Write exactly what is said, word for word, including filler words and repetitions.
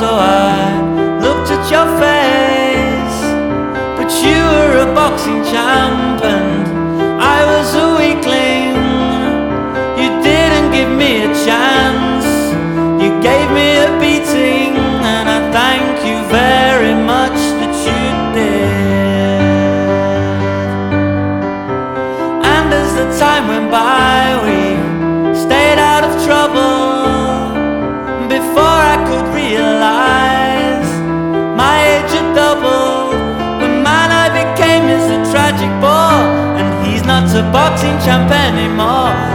so I looked at your face. But you were a boxing champ and I was a weakling. You didn't give me a chance, you gave me a beating, and I thank you very much that you did. And as the time went by, we stayed out of trouble. Before I could realize my age had doubled, the man I became is a tragic bore, and he's not a boxing champ anymore.